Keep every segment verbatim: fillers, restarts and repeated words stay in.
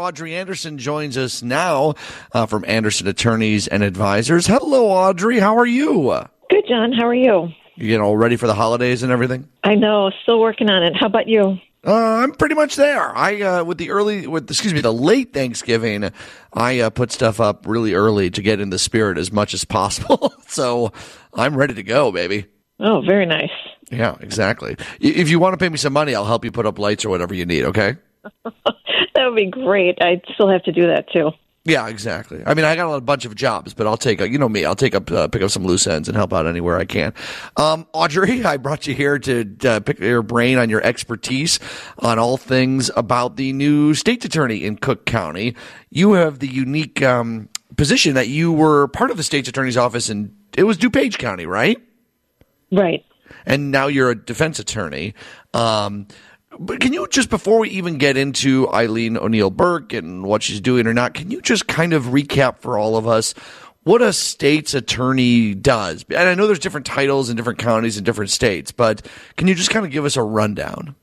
Audrey Anderson joins us now uh, from Anderson Attorneys and Advisors. Hello, Audrey. How are you? Good, John. How are you? You getting all ready for the holidays and everything? I know. Still working on it. How about you? Uh, I'm pretty much there. I uh, with the early, with excuse me, the late Thanksgiving, I uh, put stuff up really early to get in the spirit as much as possible. So I'm ready to go, baby. Oh, very nice. Yeah, exactly. If you want to pay me some money, I'll help you put up lights or whatever you need. Okay. That would be great. I still have to do that too. Yeah, exactly. I mean, I got a bunch of jobs, but I'll take, a, you know me, I'll take up, uh, pick up some loose ends and help out anywhere I can. Um, Audrey, I brought you here to uh, pick your brain on your expertise on all things about the new state attorney in Cook County. You have the unique um, position that you were part of the state's attorney's office in, it was DuPage County, right? Right. And now you're a defense attorney. Um, But can you just, before we even get into Eileen O'Neill Burke and what she's doing or not, can you just kind of recap for all of us what a state's attorney does? And I know there's different titles in different counties and different states, but can you just kind of give us a rundown?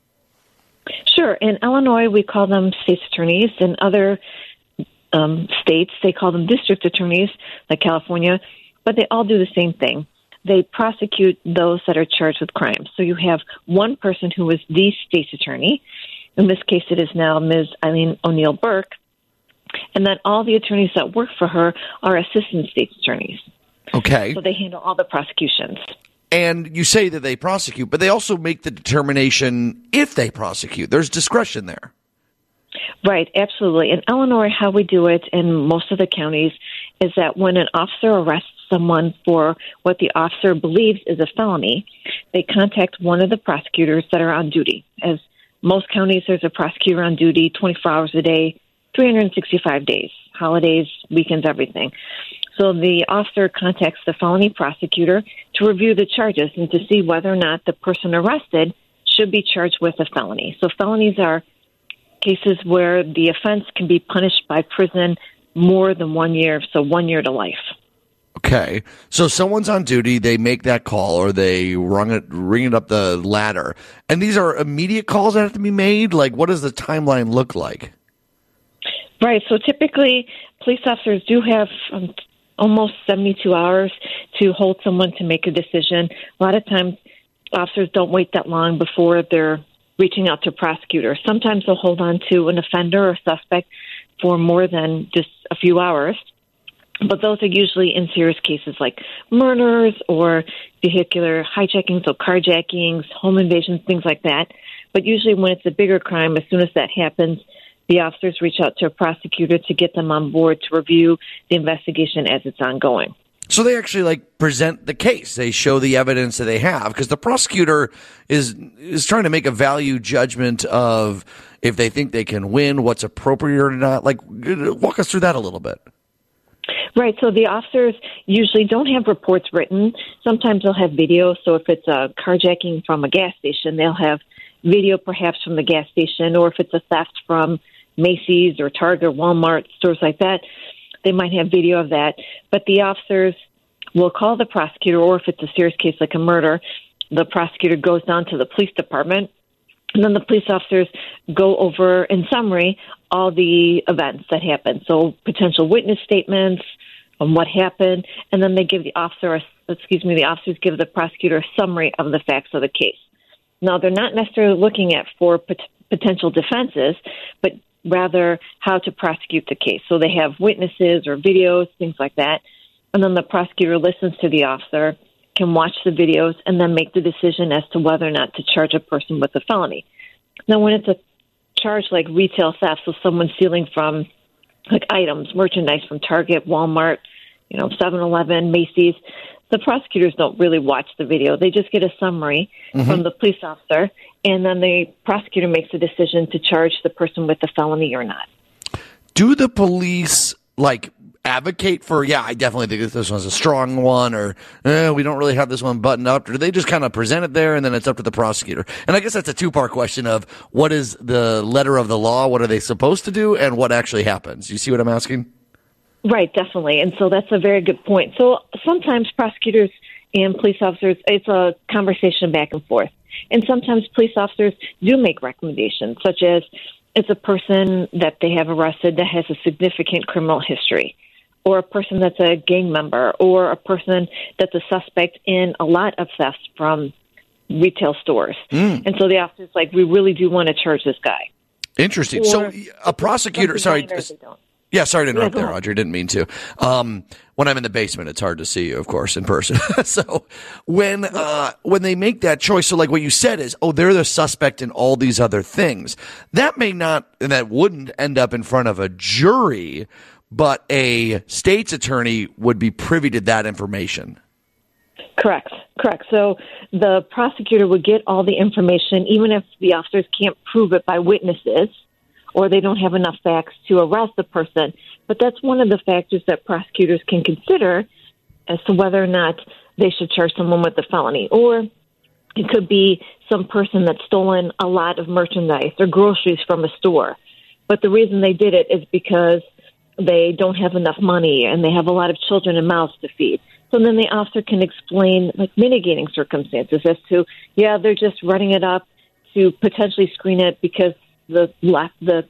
Sure. In Illinois, we call them state's attorneys. In other um, states, they call them district attorneys, like California, but they all do the same thing. They prosecute those that are charged with crimes. So you have one person who is the state's attorney. In this case, it is now Miz Eileen O'Neill Burke. And then all the attorneys that work for her are assistant state's attorneys. Okay. So they handle all the prosecutions. And you say that they prosecute, but they also make the determination if they prosecute. There's discretion there. Right, absolutely. In Illinois, how we do it in most of the counties is that when an officer arrests someone for what the officer believes is a felony, they contact one of the prosecutors that are on duty. As most counties, there's a prosecutor on duty twenty-four hours a day, three hundred sixty-five days, holidays, weekends, everything. So the officer contacts the felony prosecutor to review the charges and to see whether or not the person arrested should be charged with a felony. So felonies are cases where the offense can be punished by prison more than one year, so one year to life. Okay, so someone's on duty, they make that call, or they rung it, ring it up the ladder, and these are immediate calls that have to be made? Like, what does the timeline look like? Right, so typically police officers do have um, almost seventy-two hours to hold someone to make a decision. A lot of times officers don't wait that long before they're reaching out to prosecutors. Sometimes they'll hold on to an offender or suspect for more than just a few hours. But those are usually in serious cases like murders or vehicular hijackings, so carjackings, home invasions, things like that. But usually when it's a bigger crime, as soon as that happens, the officers reach out to a prosecutor to get them on board to review the investigation as it's ongoing. So they actually like present the case. They show the evidence that they have, because the prosecutor is is trying to make a value judgment of if they think they can win, what's appropriate or not. Like, walk us through that a little bit. Right. So the officers usually don't have reports written. Sometimes they'll have video. So if it's a carjacking from a gas station, they'll have video perhaps from the gas station, or if it's a theft from Macy's or Target or Walmart, stores like that, they might have video of that. But the officers will call the prosecutor, or if it's a serious case like a murder, the prosecutor goes down to the police department, and then the police officers go over, in summary, all the events that happened. So potential witness statements on what happened, and then they give the officer, a, excuse me, the officers give the prosecutor a summary of the facts of the case. Now, they're not necessarily looking at for pot- potential defenses, but rather how to prosecute the case. So they have witnesses or videos, things like that, and then the prosecutor listens to the officer, can watch the videos, and then make the decision as to whether or not to charge a person with a felony. Now, when it's a charge like retail theft, so someone stealing from like items, merchandise from Target, Walmart, you know, seven eleven, Macy's, the prosecutors don't really watch the video. They just get a summary mm-hmm. from the police officer, and then the prosecutor makes a decision to charge the person with a felony or not. Do the police, like, advocate for, yeah, I definitely think this one's a strong one, or eh, we don't really have this one buttoned up, or do they just kind of present it there and then it's up to the prosecutor? And I guess that's a two-part question of what is the letter of the law, what are they supposed to do, and what actually happens. You see what I'm asking? Right, definitely. And so that's a very good point. So sometimes prosecutors and police officers, it's a conversation back and forth. And sometimes police officers do make recommendations, such as it's a person that they have arrested that has a significant criminal history, or a person that's a gang member, or a person that's a suspect in a lot of thefts from retail stores. Mm. And so the officer's like, we really do want to charge this guy. Interesting. Or so a prosecutor, sorry. Yeah, sorry to interrupt yeah, there, Audrey. Didn't mean to. Um, when I'm in the basement, it's hard to see you, of course, in person. So when uh, when they make that choice, so like what you said is, oh, they're the suspect in all these other things. That may not, and that wouldn't end up in front of a jury, but a state's attorney would be privy to that information. Correct, correct. So the prosecutor would get all the information, even if the officers can't prove it by witnesses, or they don't have enough facts to arrest the person. But that's one of the factors that prosecutors can consider as to whether or not they should charge someone with a felony. Or it could be some person that's stolen a lot of merchandise or groceries from a store. But the reason they did it is because they don't have enough money and they have a lot of children and mouths to feed. So then the officer can explain like mitigating circumstances as to, yeah, they're just running it up to potentially screen it because the the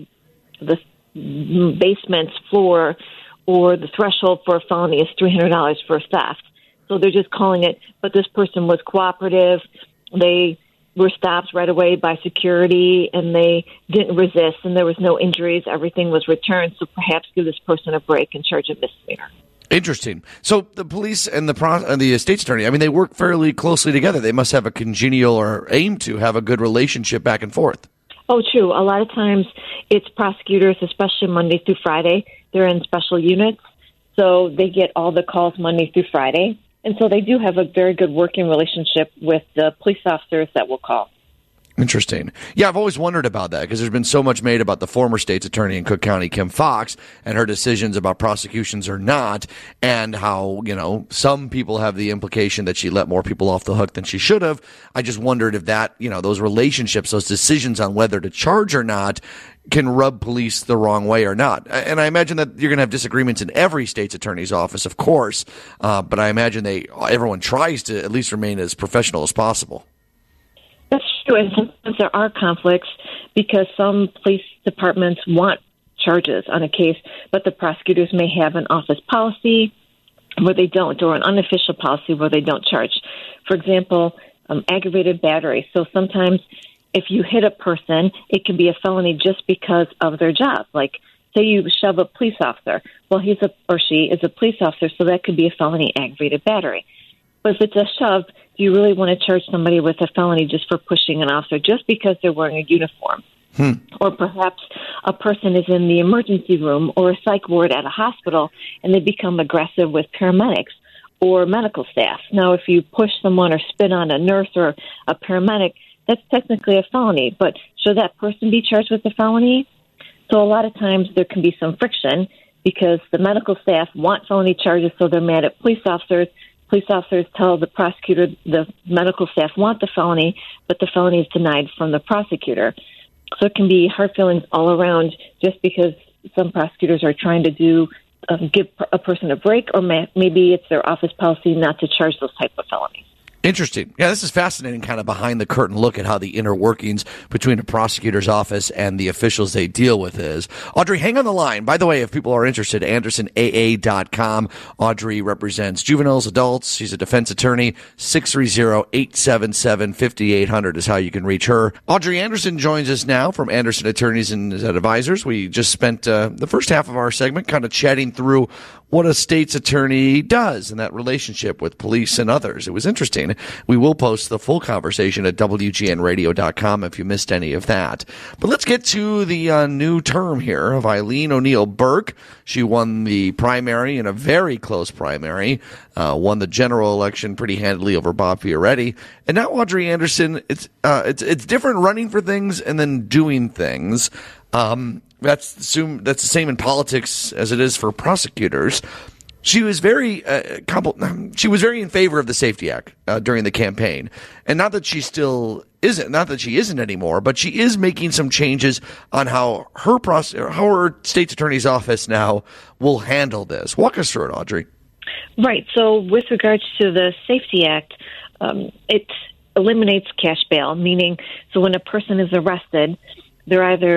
the basement's floor or the threshold for a felony is three hundred dollars for a theft. So they're just calling it, but this person was cooperative. They were stopped right away by security, and they didn't resist, and there was no injuries. Everything was returned, so perhaps give this person a break and charge a misdemeanor. Interesting. So the police and the pro- and the state's attorney, I mean, they work fairly closely together. They must have a congenial or aim to have a good relationship back and forth. Oh, true. A lot of times it's prosecutors, especially Monday through Friday. They're in special units, so they get all the calls Monday through Friday. And so they do have a very good working relationship with the police officers that will call. Interesting. Yeah, I've always wondered about that because there's been so much made about the former state's attorney in Cook County, Kim Foxx, and her decisions about prosecutions or not, and how, you know, some people have the implication that she let more people off the hook than she should have. I just wondered if that, you know, those relationships, those decisions on whether to charge or not can rub police the wrong way or not. And I imagine that you're going to have disagreements in every state's attorney's office, of course, uh, but I imagine they everyone tries to at least remain as professional as possible. That's true, and sometimes there are conflicts because some police departments want charges on a case, but the prosecutors may have an office policy where they don't, or an unofficial policy where they don't charge. For example, um, aggravated battery. So sometimes if you hit a person, it can be a felony just because of their job. Like, say you shove a police officer. Well, he's a or she is a police officer, so that could be a felony aggravated battery. But if it's a shove, do you really want to charge somebody with a felony just for pushing an officer just because they're wearing a uniform? Hmm. Or perhaps a person is in the emergency room or a psych ward at a hospital and they become aggressive with paramedics or medical staff. Now, if you push someone or spit on a nurse or a paramedic, that's technically a felony. But should that person be charged with a felony? So a lot of times there can be some friction because the medical staff want felony charges, so they're mad at police officers. Police officers tell the prosecutor the medical staff want the felony, but the felony is denied from the prosecutor. So it can be hard feelings all around just because some prosecutors are trying to do um, give a person a break, or may, maybe it's their office policy not to charge those type of felonies. Interesting. Yeah, this is fascinating, kind of behind the curtain look at how the inner workings between a prosecutor's office and the officials they deal with is. Audrey, hang on the line. By the way, if people are interested, Anderson A A dot com. Audrey represents juveniles, adults. She's a defense attorney. six three zero, eight seven seven, five eight zero zero is how you can reach her. Audrey Anderson joins us now from Anderson Attorneys and Advisors. We just spent uh, the first half of our segment kind of chatting through what a state's attorney does in that relationship with police and others. It was interesting. We will post the full conversation at W G N radio dot com if you missed any of that. But let's get to the uh, new term here of Eileen O'Neill Burke. She won the primary in a very close primary, uh, won the general election pretty handily over Bob Fioretti. And now Audrey Anderson, it's, uh, it's, it's different running for things and then doing things. Um, That's assume that's the same in politics as it is for prosecutors. She was very uh, compl- she was very in favor of the Safety Act uh, during the campaign, and not that she still isn't, not that she isn't anymore, but she is making some changes on how her pros- how her state's attorney's office now will handle this. Walk us through it, Audrey. Right. So, with regards to the Safety Act, um, it eliminates cash bail, meaning so when a person is arrested, they're either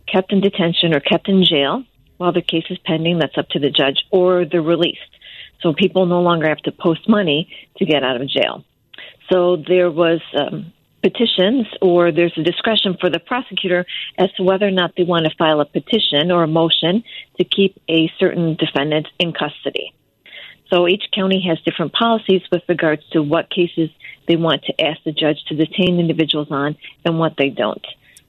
kept in detention or kept in jail while their case is pending. That's up to the judge, or they're released. So people no longer have to post money to get out of jail. So there was um, petitions, or there's a discretion for the prosecutor as to whether or not they want to file a petition or a motion to keep a certain defendant in custody. So each county has different policies with regards to what cases they want to ask the judge to detain individuals on and what they don't.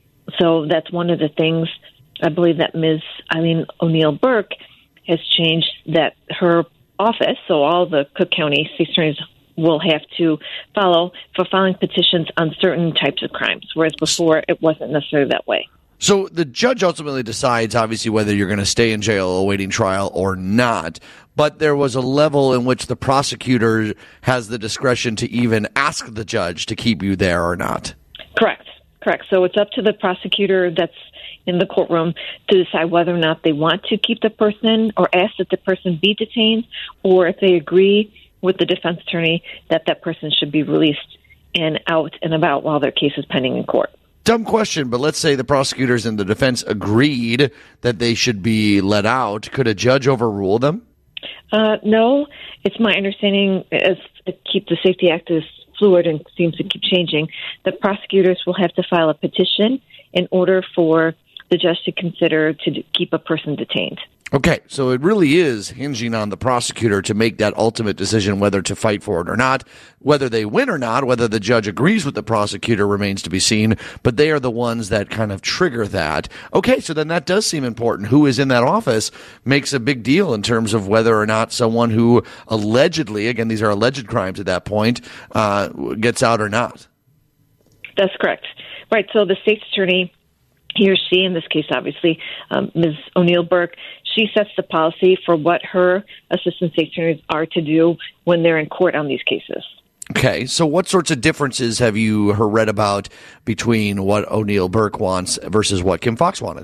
So that's one of the things I believe that Miz Eileen O'Neill Burke has changed, that her office, so all the Cook County state attorneys will have to follow for filing petitions on certain types of crimes, whereas before it wasn't necessarily that way. So the judge ultimately decides, obviously, whether you're going to stay in jail awaiting trial or not. But there was a level in which the prosecutor has the discretion to even ask the judge to keep you there or not. Correct. Correct. So it's up to the prosecutor that's in the courtroom to decide whether or not they want to keep the person or ask that the person be detained, or if they agree with the defense attorney that that person should be released and out and about while their case is pending in court. Dumb question, but let's say the prosecutors and the defense agreed that they should be let out. Could a judge overrule them? Uh, no. It's my understanding, as keep the Safety Act is fluid and seems to keep changing, that prosecutors will have to file a petition in order for the judge to consider to keep a person detained. Okay, so it really is hinging on the prosecutor to make that ultimate decision whether to fight for it or not. Whether they win or not, whether the judge agrees with the prosecutor remains to be seen, but they are the ones that kind of trigger that. Okay, so then that does seem important. Who is in that office makes a big deal in terms of whether or not someone who allegedly, again, these are alleged crimes at that point, uh, gets out or not. That's correct. Right, so the state's attorney, he or she, in this case, obviously, um, Miz O'Neill Burke, she sets the policy for what her assistant state attorneys are to do when they're in court on these cases. Okay, so what sorts of differences have you read about between what O'Neill Burke wants versus what Kim Foxx wanted?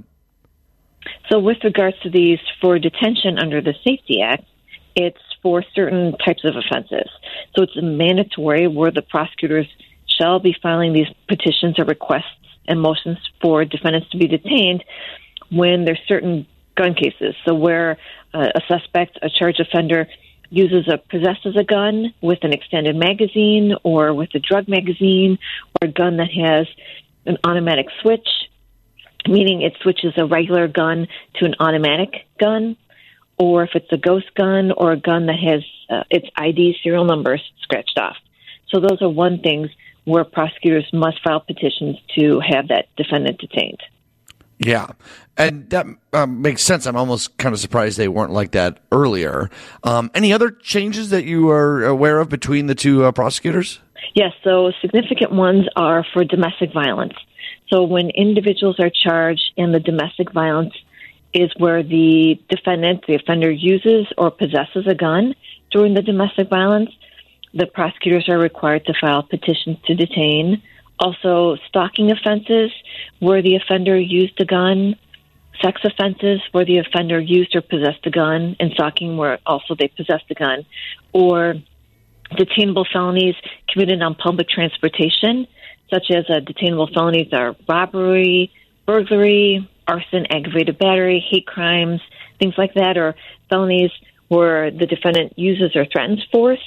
So with regards to these for detention under the Safety Act, it's for certain types of offenses. So it's mandatory where the prosecutors shall be filing these petitions or requests and motions for defendants to be detained when there's certain gun cases. So where uh, a suspect, a charged offender, uses a possesses a gun with an extended magazine or with a drug magazine, or a gun that has an automatic switch, meaning it switches a regular gun to an automatic gun, or if it's a ghost gun or a gun that has uh, its I D serial numbers scratched off. So those are one things where prosecutors must file petitions to have that defendant detained. Yeah, and that um, makes sense. I'm almost kind of surprised they weren't like that earlier. Um, any other changes that you are aware of between the two uh, prosecutors? Yes, so significant ones are for domestic violence. So when individuals are charged in the domestic violence is where the defendant, the offender, uses or possesses a gun during the domestic violence, the prosecutors are required to file petitions to detain. Also, stalking offenses where the offender used a gun, sex offenses where the offender used or possessed a gun, and stalking where also they possessed a gun, or detainable felonies committed on public transportation, such as uh, detainable felonies are robbery, burglary, arson, aggravated battery, hate crimes, things like that, or felonies where the defendant uses or threatens force.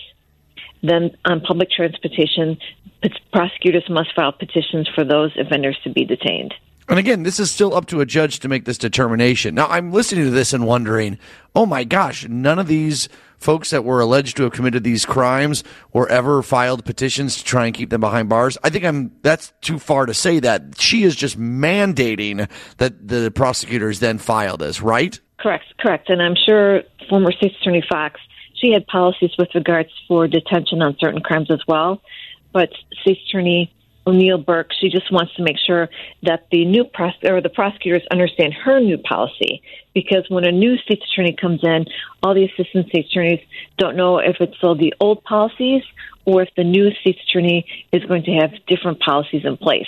Then on public transportation, prosecutors must file petitions for those offenders to be detained. And again, this is still up to a judge to make this determination. Now, I'm listening to this and wondering, oh my gosh, none of these folks that were alleged to have committed these crimes were ever filed petitions to try and keep them behind bars. I think I'm that's too far to say that. She is just mandating that the prosecutors then file this, right? Correct, correct. And I'm sure former State's Attorney Foxx, she had policies with regards for detention on certain crimes as well. But State's Attorney O'Neill Burke, she just wants to make sure that the new pros- or the prosecutors understand her new policy, because when a new state's attorney comes in, all the assistant state's attorneys don't know if it's still the old policies or if the new state's attorney is going to have different policies in place.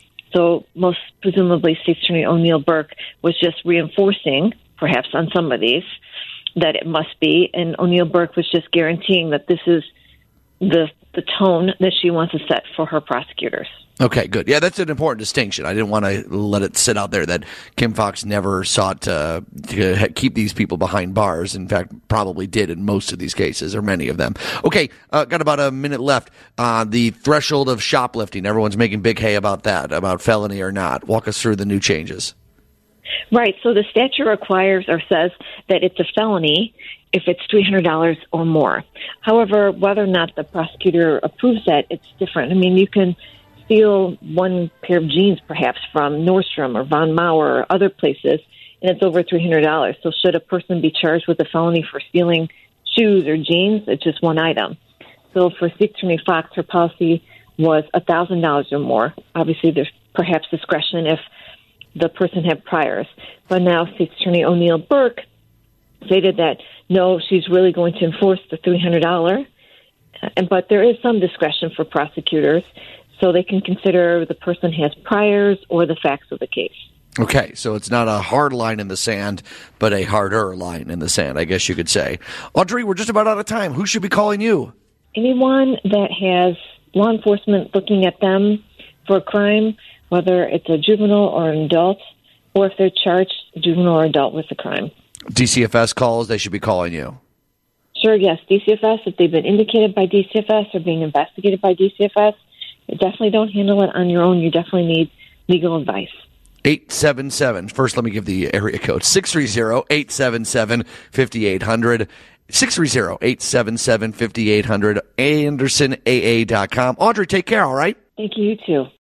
So most presumably, State's Attorney O'Neill Burke was just reinforcing, perhaps on some of these, that it must be, and O'Neill Burke was just guaranteeing that this is the the tone that she wants to set for her prosecutors. Okay, good. Yeah, that's an important distinction. I didn't want to let it sit out there that Kim Foxx never sought to, to keep these people behind bars. In fact, probably did in most of these cases, or many of them. Okay, uh, got about a minute left. Uh, the threshold of shoplifting. Everyone's making big hay about that, about felony or not. Walk us through the new changes. Right. So the statute requires or says that it's a felony if it's three hundred dollars or more. However, whether or not the prosecutor approves that, it's different. I mean, you can steal one pair of jeans perhaps from Nordstrom or Von Maur or other places, and it's over three hundred dollars. So should a person be charged with a felony for stealing shoes or jeans? It's just one item. So for State's Attorney Foxx, her policy was one thousand dollars or more. Obviously, there's perhaps discretion if the person had priors. But now State's Attorney O'Neill Burke stated that, no, she's really going to enforce the three hundred dollars. And But there is some discretion for prosecutors, so they can consider the person has priors or the facts of the case. Okay, so it's not a hard line in the sand, but a harder line in the sand, I guess you could say. Audrey, we're just about out of time. Who should be calling you? Anyone that has law enforcement looking at them for a crime, whether it's a juvenile or an adult, or if they're charged juvenile or adult with a crime. D C F S calls, they should be calling you. Sure, yes. D C F S, if they've been indicated by D C F S or being investigated by D C F S, you definitely don't handle it on your own. You definitely need legal advice. eight seven seven. First, let me give the area code. six three zero, eight seven seven, five eight zero zero. six three zero, eight seven seven, five eight zero zero. Anderson A A dot com. Audrey, take care, all right? Thank you, you too.